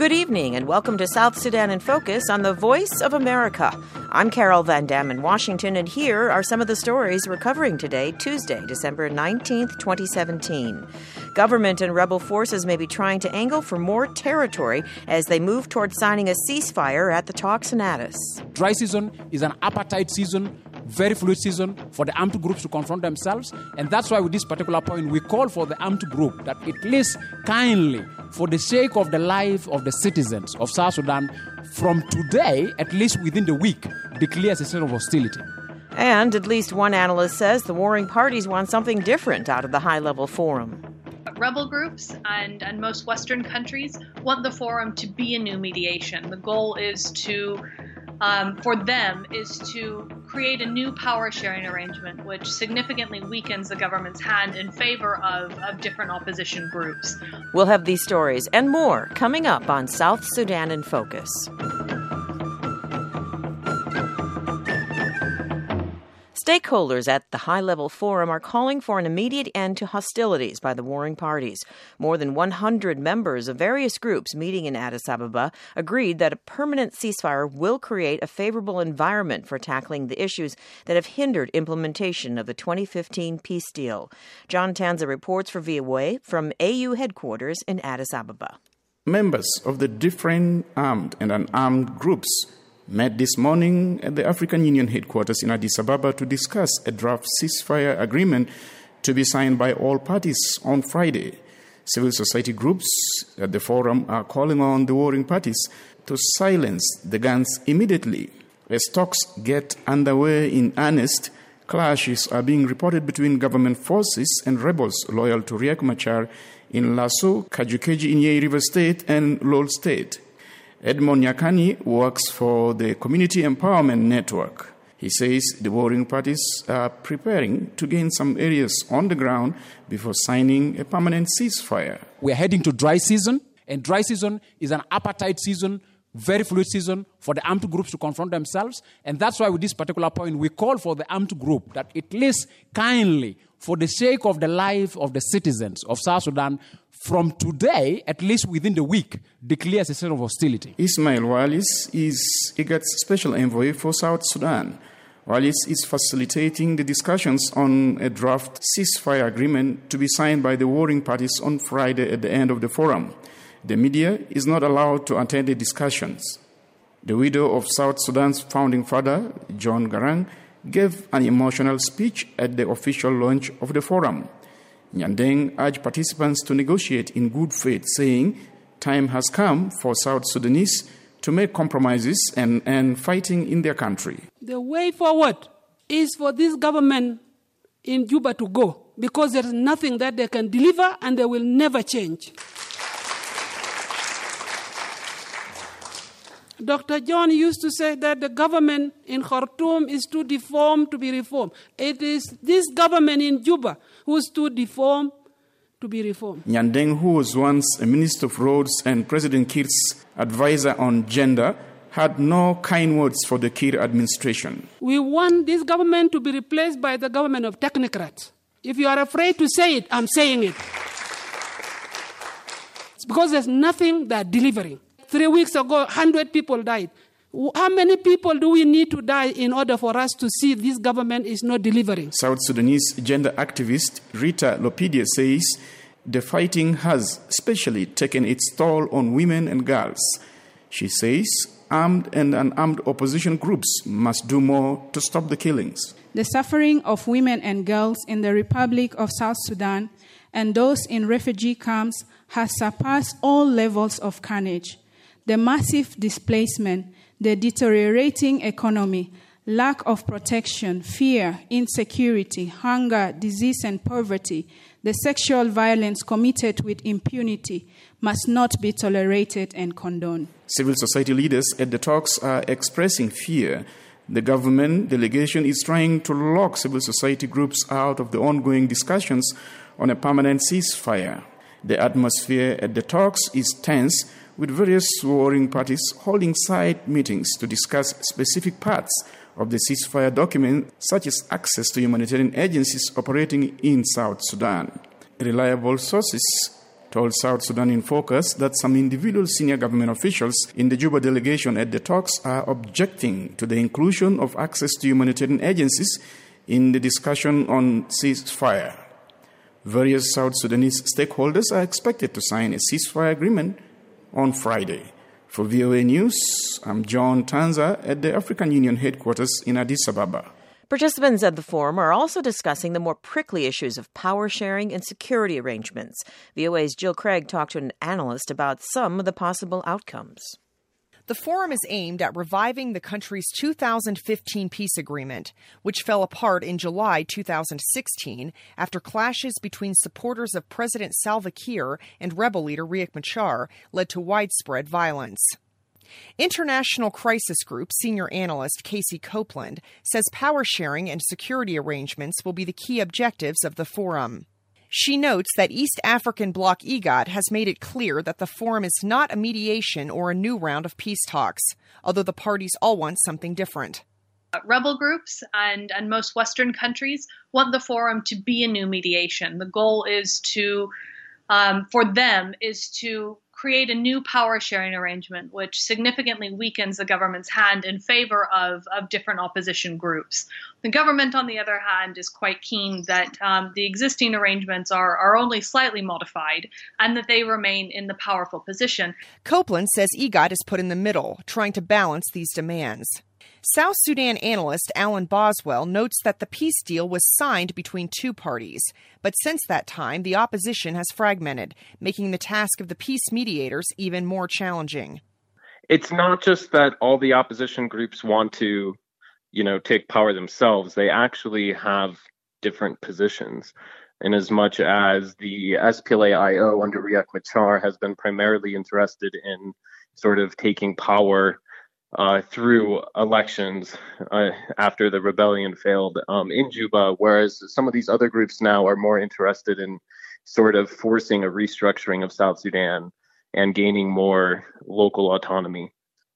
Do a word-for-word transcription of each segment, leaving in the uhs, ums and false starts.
Good evening and welcome to South Sudan in Focus on the Voice of America. I'm Carol Van Dam in Washington, and here are some of the stories we're covering today, Tuesday, December nineteenth, twenty seventeen. Government and rebel forces may be trying to angle for more territory as they move toward signing a ceasefire at the talks in Addis. Dry season is an appetite season, very fluid season for the armed groups to confront themselves. And that's why with this particular point, we call for the armed group that at least kindly, for the sake of the life of the citizens of South Sudan, from today, at least within the week, declares a state of hostility. And at least one analyst says the warring parties want something different out of the high-level forum. Rebel groups and, and most Western countries want the forum to be a new mediation. The goal is to, um, for them, is to create a new power-sharing arrangement which significantly weakens the government's hand in favor of, of different opposition groups. We'll have these stories and more coming up on South Sudan in Focus. Stakeholders at the high-level forum are calling for an immediate end to hostilities by the warring parties. More than one hundred members of various groups meeting in Addis Ababa agreed that a permanent ceasefire will create a favorable environment for tackling the issues that have hindered implementation of the twenty fifteen peace deal. John Tanza reports for V O A from A U headquarters in Addis Ababa. Members of the different armed and unarmed groups met this morning at the African Union headquarters in Addis Ababa to discuss a draft ceasefire agreement to be signed by all parties on Friday. Civil society groups at the forum are calling on the warring parties to silence the guns immediately. As talks get underway in earnest, clashes are being reported between government forces and rebels loyal to Riek Machar in Lasso, Kajukeji in Yei River State, and Lol State. Edmond Nyakani works for the Community Empowerment Network. He says the warring parties are preparing to gain some areas on the ground before signing a permanent ceasefire. We are heading to dry season, and dry season is an appetite season, very fluid season for the armed groups to confront themselves. And that's why with this particular point, we call for the armed group that at least kindly, for the sake of the life of the citizens of South Sudan, from today, at least within the week, declares a state of hostility. Ismail Wallis is I G A D's special envoy for South Sudan. Wallis is facilitating the discussions on a draft ceasefire agreement to be signed by the warring parties on Friday at the end of the forum. The media is not allowed to attend the discussions. The widow of South Sudan's founding father, John Garang, gave an emotional speech at the official launch of the forum. Nyandeng urged participants to negotiate in good faith, saying time has come for South Sudanese to make compromises and end fighting in their country. The way forward is for this government in Juba to go, because there is nothing that they can deliver and they will never change. Doctor John used to say that the government in Khartoum is too deformed to be reformed. It is this government in Juba who is too deformed to be reformed. Nyandeng, who was once a Minister of Roads and President Kiir's advisor on gender, had no kind words for the Kiir administration. We want this government to be replaced by the government of technocrats. If you are afraid to say it, I'm saying it. It's because there's nothing they're delivering. Three weeks ago, one hundred people died. How many people do we need to die in order for us to see this government is not delivering? South Sudanese gender activist Rita Lopidia says the fighting has especially taken its toll on women and girls. She says armed and unarmed opposition groups must do more to stop the killings. The suffering of women and girls in the Republic of South Sudan and those in refugee camps has surpassed all levels of carnage. The massive displacement, the deteriorating economy, lack of protection, fear, insecurity, hunger, disease, and poverty, the sexual violence committed with impunity must not be tolerated and condoned. Civil society leaders at the talks are expressing fear. The government delegation is trying to lock civil society groups out of the ongoing discussions on a permanent ceasefire. The atmosphere at the talks is tense, with various warring parties holding side meetings to discuss specific parts of the ceasefire document, such as access to humanitarian agencies operating in South Sudan. Reliable sources told South Sudan in Focus that some individual senior government officials in the Juba delegation at the talks are objecting to the inclusion of access to humanitarian agencies in the discussion on ceasefire. Various South Sudanese stakeholders are expected to sign a ceasefire agreement on Friday. For V O A News, I'm John Tanza at the African Union headquarters in Addis Ababa. Participants at the forum are also discussing the more prickly issues of power sharing and security arrangements. V O A's Jill Craig talked to an analyst about some of the possible outcomes. The forum is aimed at reviving the country's two thousand fifteen peace agreement, which fell apart in July two thousand sixteen after clashes between supporters of President Salva Kiir and rebel leader Riek Machar led to widespread violence. International Crisis Group senior analyst Casey Copeland says power sharing and security arrangements will be the key objectives of the forum. She notes that East African bloc IGAD has made it clear that the forum is not a mediation or a new round of peace talks, although the parties all want something different. Rebel groups and, and most Western countries want the forum to be a new mediation. The goal is to, um, for them, is to create a new power sharing arrangement, which significantly weakens the government's hand in favor of, of different opposition groups. The government, on the other hand, is quite keen that um, the existing arrangements are, are only slightly modified and that they remain in the powerful position. Copeland says IGAD is put in the middle, trying to balance these demands. South Sudan analyst Alan Boswell notes that the peace deal was signed between two parties, but since that time, the opposition has fragmented, making the task of the peace mediators even more challenging. It's not just that all the opposition groups want to, you know, take power themselves. They actually have different positions. In as much as the S P L A I O under Riek Machar has been primarily interested in sort of taking power Uh, through elections uh, after the rebellion failed um, in Juba, whereas some of these other groups now are more interested in sort of forcing a restructuring of South Sudan and gaining more local autonomy,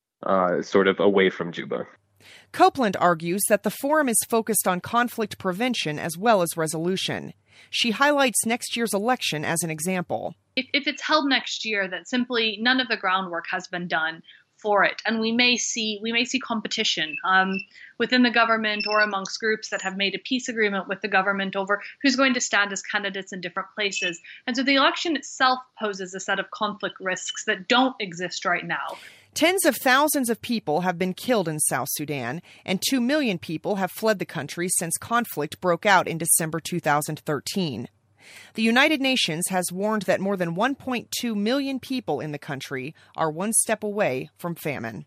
uh, sort of away from Juba. Copeland argues that the forum is focused on conflict prevention as well as resolution. She highlights next year's election as an example. If, if it's held next year, that simply none of the groundwork has been done for it, and we may see we may see competition um, within the government or amongst groups that have made a peace agreement with the government over who's going to stand as candidates in different places. And so the election itself poses a set of conflict risks that don't exist right now. Tens of thousands of people have been killed in South Sudan, and two million people have fled the country since conflict broke out in December two thousand thirteen. The United Nations has warned that more than one point two million people in the country are one step away from famine.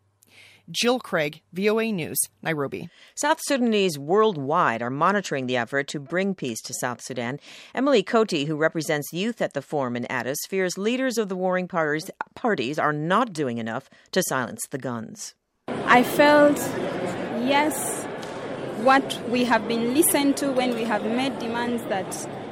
Jill Craig, V O A News, Nairobi. South Sudanese worldwide are monitoring the effort to bring peace to South Sudan. Emily Cote, who represents youth at the forum in Addis, fears leaders of the warring parties, parties are not doing enough to silence the guns. I felt, yes, what we have been listened to when we have made demands that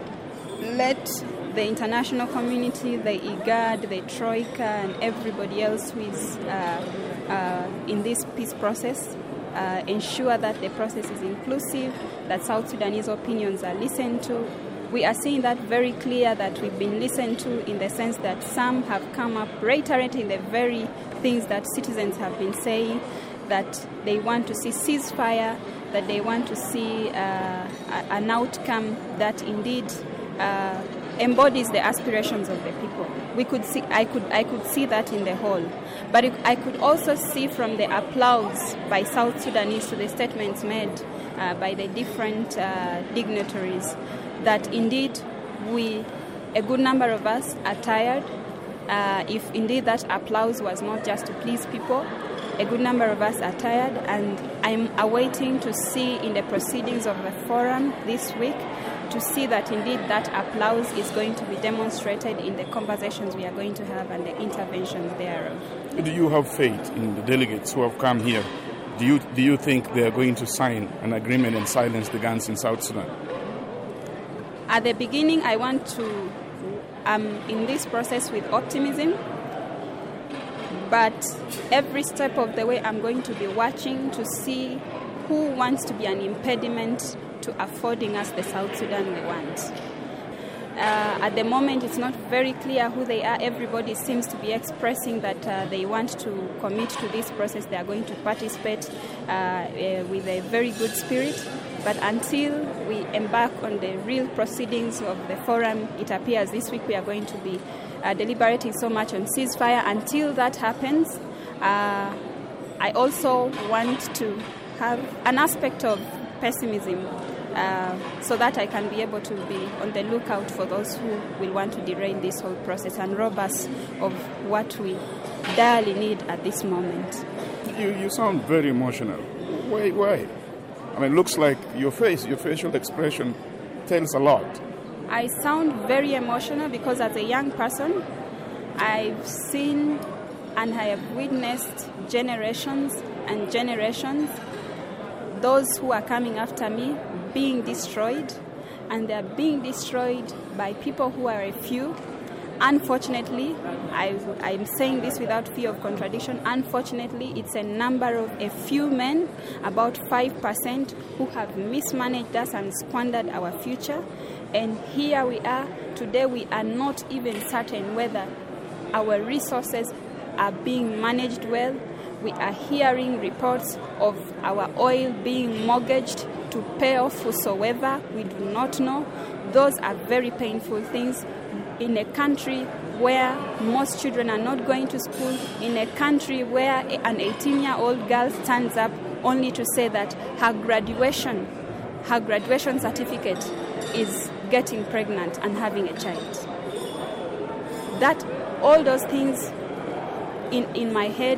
let the international community, the IGAD, the Troika, and everybody else who is uh, uh, in this peace process uh, ensure that the process is inclusive, that South Sudanese opinions are listened to. We are seeing that very clear that we've been listened to in the sense that some have come up reiterating the very things that citizens have been saying, that they want to see ceasefire, that they want to see uh, an outcome that indeed Uh, embodies the aspirations of the people. We could see, I could, I could see that in the whole, but it, I could also see from the applause by South Sudanese to the statements made uh, by the different uh, dignitaries that indeed we, a good number of us, are tired. Uh, if indeed that applause was not just to please people, a good number of us are tired, and I'm awaiting to see in the proceedings of the forum this week to see that indeed that applause is going to be demonstrated in the conversations we are going to have and the interventions thereof. Do you have faith in the delegates who have come here? Do you do you think they are going to sign an agreement and silence the guns in South Sudan? At the beginning, I want to, um, in this process with optimism, but every step of the way I'm going to be watching to see who wants to be an impediment to affording us the South Sudan we want. Uh, at the moment, it's not very clear who they are. Everybody seems to be expressing that uh, they want to commit to this process. They are going to participate uh, uh, with a very good spirit. But until we embark on the real proceedings of the forum, it appears this week we are going to be uh, deliberating so much on ceasefire. Until that happens, uh, I also want to have an aspect of pessimism uh, so that I can be able to be on the lookout for those who will want to derail this whole process and rob us of what we direly need at this moment. You, you sound very emotional. Why? Why? I mean, it looks like your face, your facial expression tells a lot. I sound very emotional because as a young person, I've seen and I have witnessed generations and generations, those who are coming after me, being destroyed, and they're being destroyed by people who are a few. Unfortunately, I, I'm saying this without fear of contradiction, unfortunately, it's a number of a few men, about five percent, who have mismanaged us and squandered our future. And here we are, today we are not even certain whether our resources are being managed well. We are hearing reports of our oil being mortgaged to pay off whosoever. We do not know. Those are very painful things. In a country where most children are not going to school, in a country where an eighteen-year-old girl stands up only to say that her graduation, her graduation certificate is getting pregnant and having a child. That, all those things in, in my head,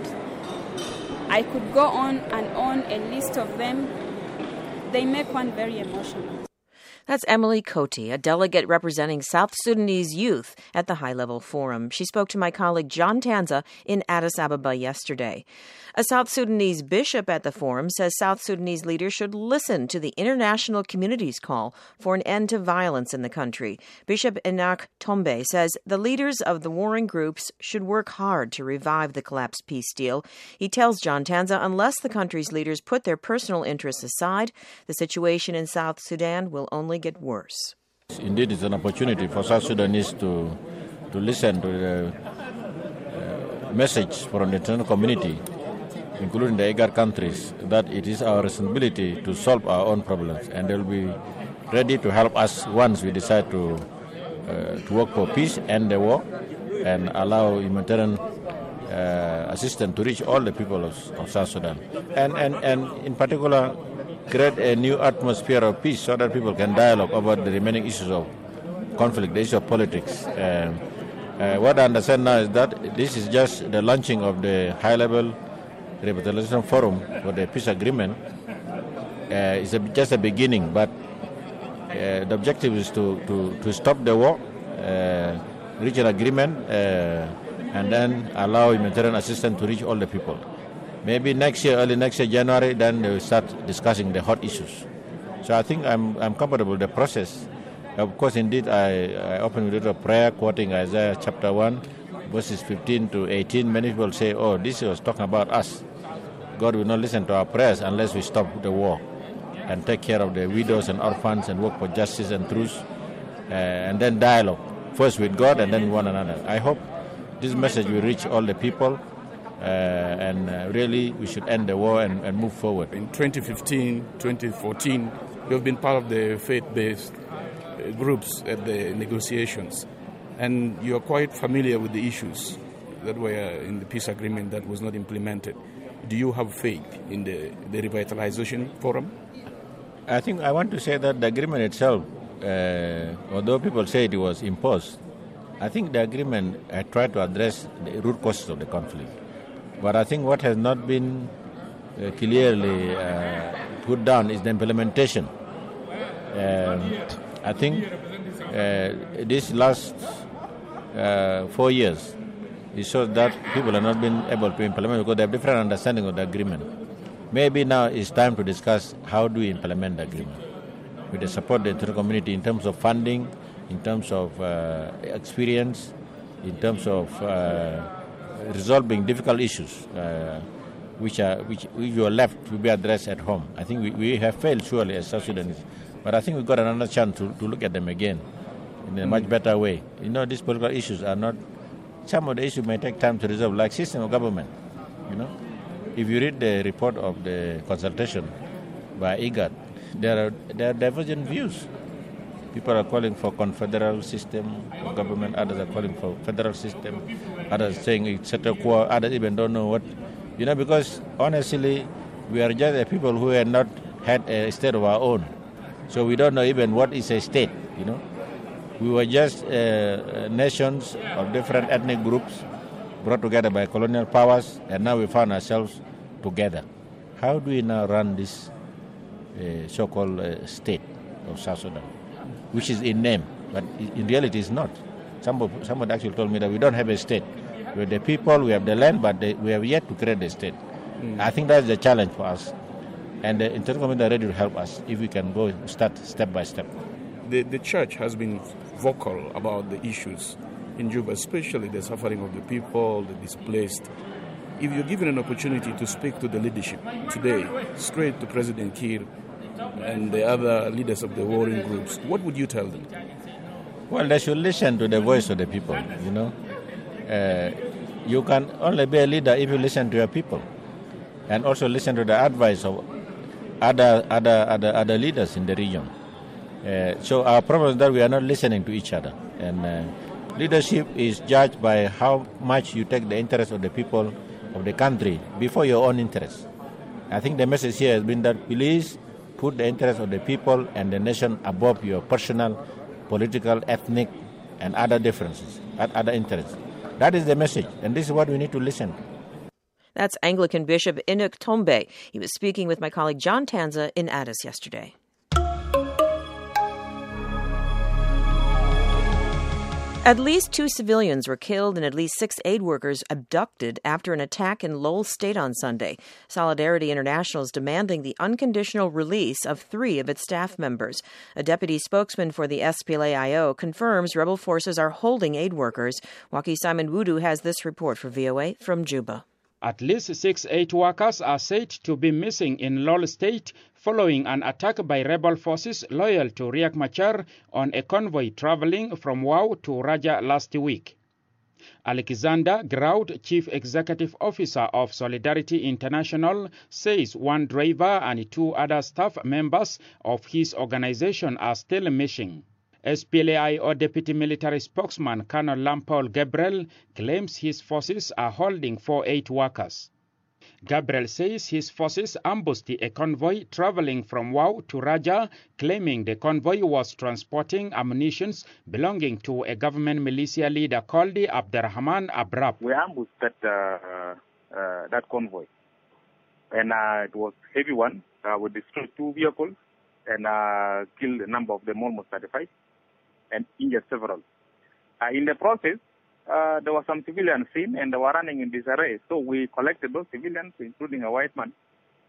I could go on and on, a list of them. They make one very emotional. That's Emily Cote, a delegate representing South Sudanese youth at the high-level forum. She spoke to my colleague John Tanza in Addis Ababa yesterday. A South Sudanese bishop at the forum says South Sudanese leaders should listen to the international community's call for an end to violence in the country. Bishop Enoch Tombe says the leaders of the warring groups should work hard to revive the collapsed peace deal. He tells John Tanza unless the country's leaders put their personal interests aside, the situation in South Sudan will only get worse. Indeed, it's an opportunity for South Sudanese to to listen to the uh, message from the international community, including the IGAD countries, that it is our responsibility to solve our own problems, and they'll be ready to help us once we decide to uh, to work for peace, end the war, and allow humanitarian uh, assistance to reach all the people of, of South Sudan, and and and in particular, create a new atmosphere of peace so that people can dialogue about the remaining issues of conflict, the issue of politics. Um, uh, what I understand now is that this is just the launching of the high-level revitalization forum for the peace agreement. Uh, it's a, just a beginning, but uh, the objective is to, to, to stop the war, uh, reach an agreement, uh, and then allow humanitarian assistance to reach all the people. Maybe next year, early next year, January, then they will start discussing the hot issues. So I think I'm I'm comfortable with the process. Of course, indeed, I, I opened with a prayer quoting Isaiah chapter one, verses fifteen to eighteen. Many people say, oh, this was talking about us. God will not listen to our prayers unless we stop the war and take care of the widows and orphans and work for justice and truth, uh, and then dialogue, first with God and then with one another. I hope this message will reach all the people. Uh, and uh, really, we should end the war and, and move forward. In twenty fifteen, twenty fourteen, you have been part of the faith-based uh, groups at the negotiations, and you are quite familiar with the issues that were in the peace agreement that was not implemented. Do you have faith in the, the revitalization forum? I think I want to say that the agreement itself, uh, although people say it was imposed, I think the agreement uh, tried to address the root causes of the conflict. But I think what has not been uh, clearly uh, put down is the implementation. Um, I think uh, this last uh, four years, it shows that people have not been able to implement because they have different understanding of the agreement. Maybe now it's time to discuss how do we implement the agreement with the support of the international community in terms of funding, in terms of uh, experience, in terms of uh, resolving difficult issues uh, which are which which were left to be addressed at home. I think we, we have failed surely as South Sudanese, but I think we've got another chance to, to look at them again. in a Mm. much better way. You know, these political issues are not, some of the issues may take time to resolve, like system of government, you know. If you read the report of the consultation by IGAD, there are, there are divergent views. People are calling for confederal system of government, others are calling for federal system, others saying it's set a quo, others even don't know what, you know, because honestly, we are just a people who have not had a state of our own. So we don't know even what is a state, you know. We were just uh, nations of different ethnic groups brought together by colonial powers, and now we found ourselves together. How do we now run this uh, so-called uh, state of South Sudan, which is in name, but in reality is not? Somebody, somebody actually told me that we don't have a state. We're the people, we have the land, but they, we have yet to create the state. Mm. I think that's the challenge for us. And the international community are ready to help us if we can go start step by step. The, the church has been vocal about the issues in Juba, especially the suffering of the people, the displaced. If you're given an opportunity to speak to the leadership today, straight to President Kiir and the other leaders of the warring groups, what would you tell them? Well, they should listen to the voice of the people, you know. Uh, you can only be a leader if you listen to your people and also listen to the advice of other other other, other leaders in the region. Uh, so our problem is that we are not listening to each other. And uh, leadership is judged by how much you take the interest of the people of the country before your own interests. I think the message here has been that please put the interest of the people and the nation above your personal, political, ethnic, and other differences, other interests. That is the message, and this is what we need to listen to. That's Anglican Bishop Enoch Tombe. He was speaking with my colleague John Tanza in Addis yesterday. At least two civilians were killed and at least six aid workers abducted after an attack in Lowell State on Sunday. Solidarity International is demanding the unconditional release of three of its staff members. A deputy spokesman for the S P L A I O confirms rebel forces are holding aid workers. Waki Simon Wudu has this report for V O A from Juba. At least six aid workers are said to be missing in Lowell State following an attack by rebel forces loyal to Riek Machar on a convoy traveling from Wau to Raja last week. Alexander Graud, Chief Executive Officer of Solidarity International, says one driver and two other staff members of his organization are still missing. S P L A I O Deputy Military Spokesman Colonel Lampaul Gabriel claims his forces are holding four aid workers. Gabriel says his forces ambushed a convoy traveling from Wau to Raja, claiming the convoy was transporting ammunition belonging to a government militia leader called Abderrahman Abrab. We ambushed that, uh, uh, that convoy, and uh, it was a heavy one. Uh, we destroyed two vehicles and uh, killed a number of them, almost thirty-five, and injured several. Uh, in the process, Uh, there were some civilians seen and they were running in disarray. So we collected those civilians, including a white man.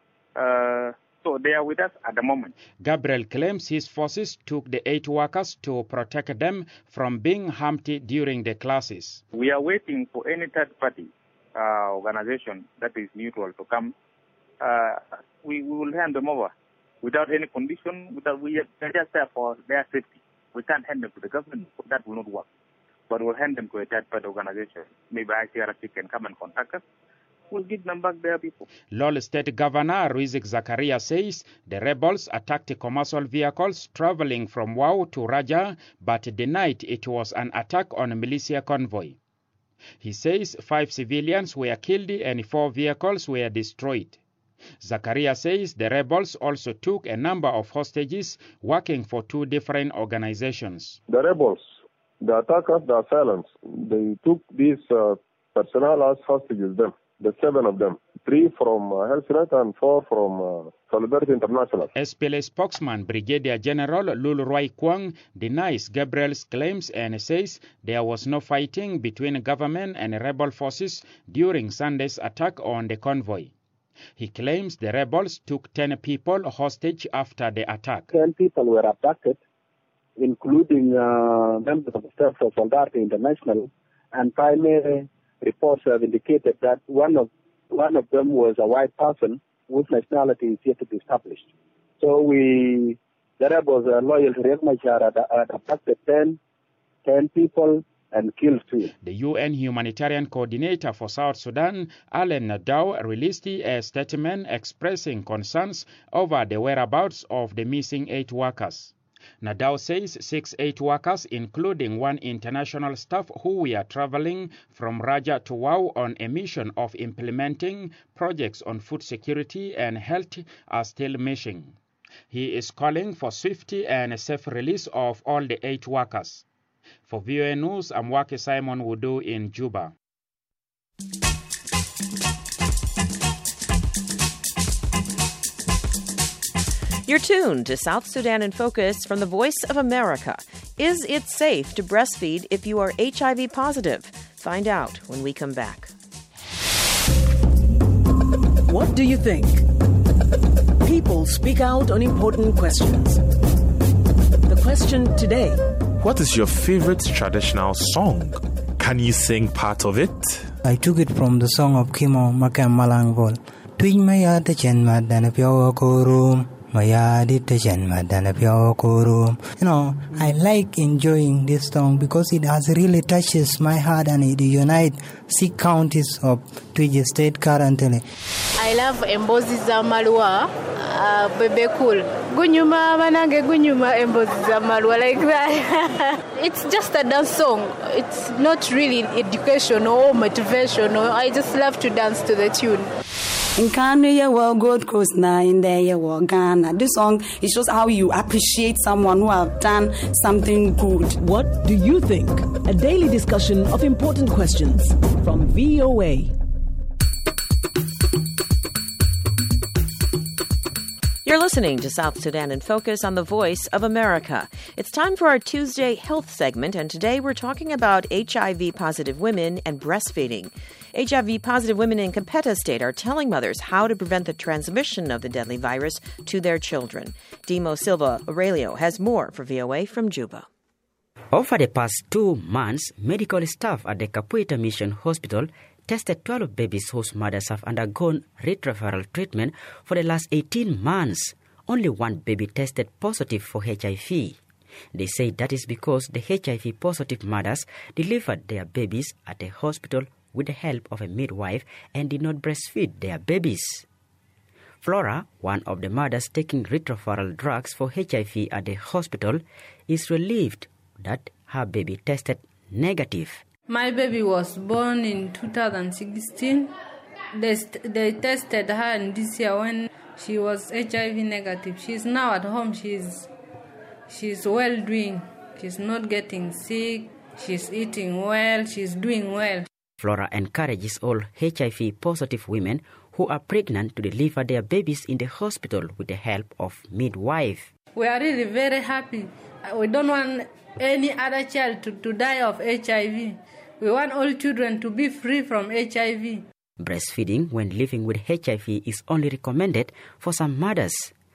Uh, so they are with us at the moment. Gabriel claims his forces took the eight workers to protect them from being harmed during the classes. We are waiting for any third party uh, organization that is neutral to come. Uh, we, we will hand them over without any condition. Without, we are just there for their safety. We can't hand them to the government. That will not work. But we'll hand them to a third-party organization. Maybe I C R C can come and contact us. We'll give them back their people. Lowell State Governor Ruizik Zakaria says the rebels attacked commercial vehicles traveling from Wau to Raja, but denied it was an attack on a militia convoy. He says five civilians were killed and four vehicles were destroyed. Zakaria says the rebels also took a number of hostages working for two different organizations. The rebels, the attackers, the assailants, they took these uh, personnel as hostages, them, the seven of them, three from uh, HealthNet and four from uh, Solidarity International. S P L A spokesman Brigadier General Lul Roy Kwang denies Gabriel's claims and says there was no fighting between government and rebel forces during Sunday's attack on the convoy. He claims the rebels took ten people hostage after the attack. Ten people were abducted, including uh, members of the staff of Solidarity International, and primary reports have indicated that one of one of them was a white person whose nationality is yet to be established. So we, the rebels uh, loyal to Riek Machar had, had abducted ten ten people and killed two. The U N humanitarian coordinator for South Sudan, Alan Nadao, released a statement expressing concerns over the whereabouts of the missing eight workers. Nadao says six aid workers, including one international staff who were traveling from Raja to Wau on a mission of implementing projects on food security and health, are still missing. He is calling for swift and safe release of all the eight workers. For V O A News, I'm Waki Simon Wudu in Juba. You're tuned to South Sudan in Focus from the Voice of America. Is it safe to breastfeed if you are H I V positive? Find out when we come back. What do you think? People speak out on important questions. The question today: what is your favorite traditional song? Can you sing part of it? I took it from the song of Kimo Makam Malangol. Twin Maya the Chen Madana Pio Korum. You know, I like enjoying this song because it has really touches my heart and it unites six counties of Twige State currently. I love Embozi Zamalwa, uh, Bebe Cool. Gunyuma Manage Gunyuma Embozi Zamalwa, like that. It's just a dance song. It's not really educational or motivational. I just love to dance to the tune. In Kanye, well, Gold Coast now in there, well, Ghana. This song, it shows how you appreciate someone who have done something good. What do you think? A daily discussion of important questions from V O A. You're listening to South Sudan in Focus on the Voice of America. It's time for our Tuesday health segment, and today we're talking about H I V-positive women and breastfeeding. H I V-positive women in Kapeta State are telling mothers how to prevent the transmission of the deadly virus to their children. Demo Silva Aurelio has more for V O A from Juba. Over the past two months, medical staff at the Capuita Mission Hospital tested twelve babies whose mothers have undergone retroviral treatment for the last eighteen months. Only one baby tested positive for H I V. They say that is because the H I V-positive mothers delivered their babies at the hospital with the help of a midwife and did not breastfeed their babies. Flora, one of the mothers taking retroviral drugs for H I V at the hospital, is relieved that her baby tested negative. My baby was born in two thousand sixteen. They, st- they tested her in this year when she was H I V negative. She's now at home. She's, she's well doing. She's not getting sick. She's eating well. She's doing well. Flora encourages all H I V-positive women who are pregnant to deliver their babies in the hospital with the help of midwife. We are really very happy. We don't want any other child to, to die of H I V. We want all children to be free from H I V. Breastfeeding when living with H I V is only recommended for some mothers.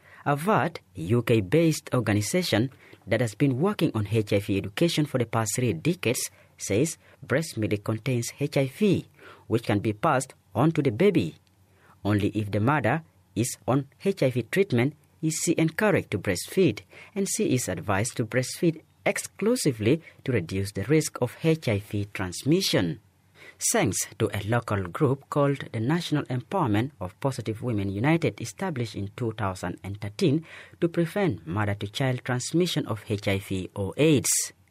AVAT, a U K-based organization that has been working on H I V education for the past three decades, says breast milk contains H I V, which can be passed on to the baby. Only if the mother is on H I V treatment is she encouraged to breastfeed, and she is advised to breastfeed exclusively to reduce the risk of H I V transmission. Thanks to a local group called the National Empowerment of Positive Women United, established in two thousand thirteen to prevent mother-to-child transmission of H I V or AIDS.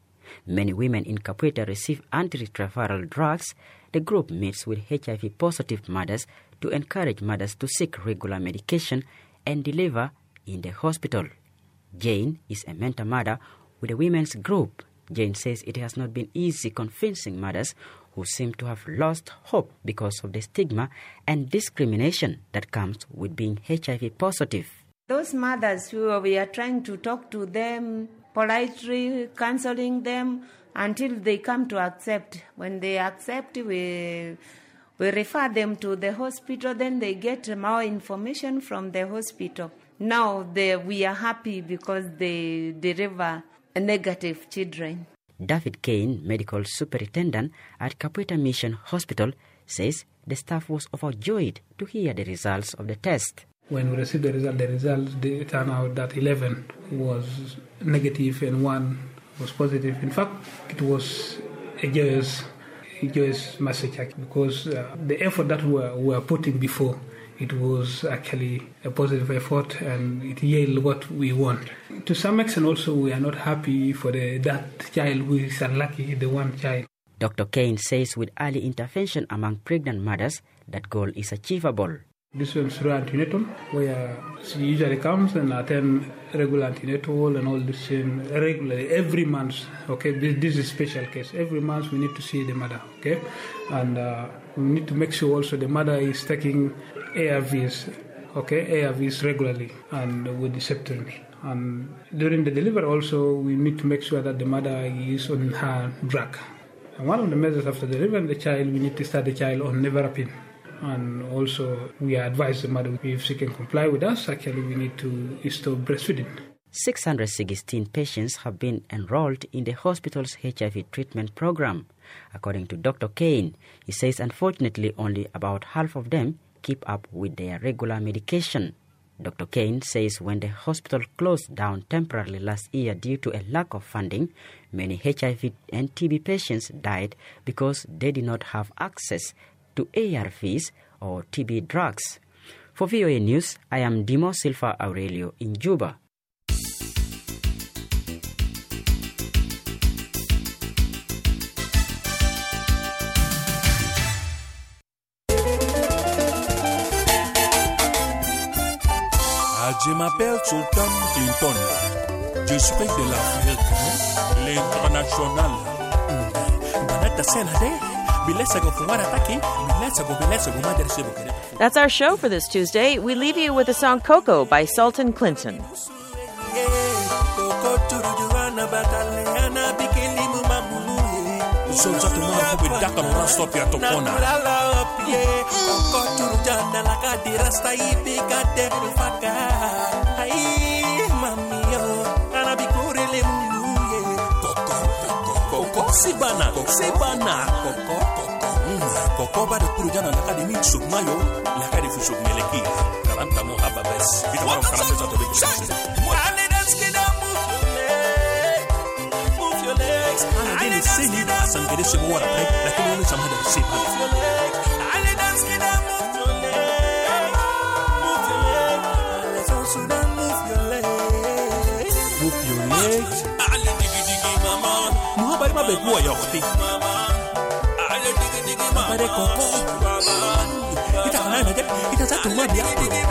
Many women in Capuita receive antiretroviral drugs. The group meets with H I V-positive mothers to encourage mothers to seek regular medication and deliver in the hospital. Jane is a mentor mother with the women's group. Jane says it has not been easy convincing mothers who seem to have lost hope because of the stigma and discrimination that comes with being H I V positive. Those mothers who we are trying to talk to them, politely counseling them until they come to accept. When they accept, we we refer them to the hospital, then they get more information from the hospital. Now they, we are happy because they deliver negative children. David Kane, medical superintendent at Capuita Mission Hospital, says the staff was overjoyed to hear the results of the test. When we received the result, the results they turned out that eleven was negative and one was positive. In fact, it was a joyous, a joyous message because uh, the effort that we were, we were putting before, it was actually a positive effort and it yielded what we want. To some extent also we are not happy for the, that child who is unlucky, the one child. Doctor Kane says with early intervention among pregnant mothers, that goal is achievable. This was through antenatal, where she usually comes and attend regular antenatal and all this thing regularly, every month. Okay, this, this is a special case. Every month we need to see the mother, okay? And uh, we need to make sure also the mother is taking A R Vs, okay, A R Vs regularly and with the septum. And during the delivery also, we need to make sure that the mother is on her drug. And one of the measures after delivering the child, we need to start the child on nevirapine. And also, we advise the mother, if she can comply with us, actually we need to stop breastfeeding. six hundred sixteen patients have been enrolled in the hospital's H I V treatment program. According to Doctor Kane, he says unfortunately only about half of them keep up with their regular medication. Doctor Kane says when the hospital closed down temporarily last year due to a lack of funding, many H I V and T B patients died because they did not have access to A R Vs or T B drugs. For V O A News, I am Dimo Silva Aurelio in Juba. Je m'appelle Sultan Clinton. Je suis de l'Afrique, l'international. That's our show for this Tuesday. We leave you with the song Coco by Sultan Clinton. Sibana, Sibana, Coco, Coco, Coco, ba de Kurujana, la Académie de Soukmayo, l'Académie de Soukmeleki, Karanta Mohababes, Vitamaro Karapesa to the Allez, dance, get up, move your legs, move your legs. Allez, dance, get up, sans que des mots après, la Académie de Soukmayo, c'est pas. Move your legs, allez, dance, get up, move your legs, move your legs. Allez, South Sudan, move your legs, move your legs. Allez, digi digi, maman. Muhabari ma beku ya okti. Allez, digi digi, maman. Muhabari koko. Ita kana na je, ita za tu ma dia.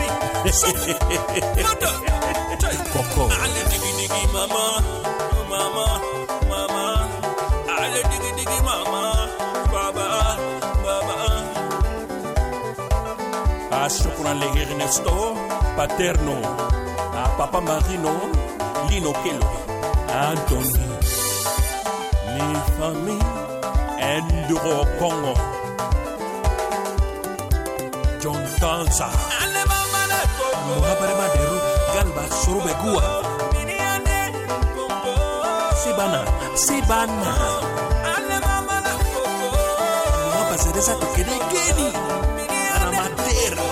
Koko. Allez, digi digi, maman, maman, maman. Allez, digi digi, maman, baba, baba. A shukran le Ernesto Paterno, a Papa Marino, Lino Kelo, Anthony, mi famille, Enduro Congo, John Tanza, Muhabari Madero, Galba Surubegua, Sibana, Sibana, Muhabari Zeta Kedegeni, Anamatera.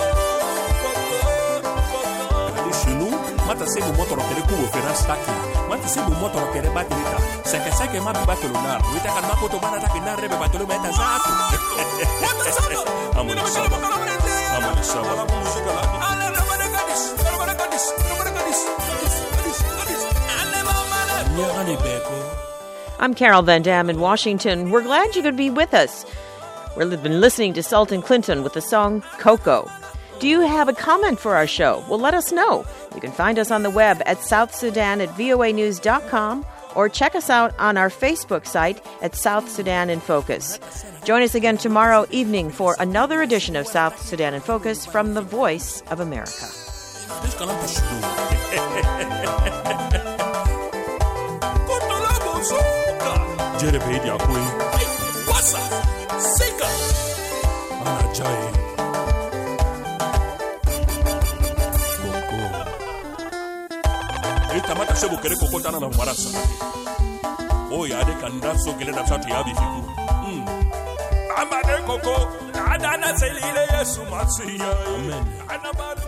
Mata se mu moto rokere ku ofera staki. Mata se mu moto rokere batirita. Seke seke ma bi batolo nar. Wita kan makoto bana ta kinar rebe batolo meta zatu. Amoni saba. Amoni saba. Ale na bana kadis. Bana kadis. Bana kadis. Ale mama. Nyani beko. I'm Carol Van Dam in Washington. We're glad you could be with us. We've been listening to Sultan Clinton with the song Coco. Do you have a comment for our show? Well, let us know. You can find us on the web at South Sudan at V O A news dot com or check us out on our Facebook site at South Sudan in Focus. Join us again tomorrow evening for another edition of South Sudan in Focus from the Voice of America. Ita mata sebo kere kokota na marasa. Oya de kanda so kele na satu ya bifiku. Mm. Amade koko, ada na selile Yesu masiya. Amen.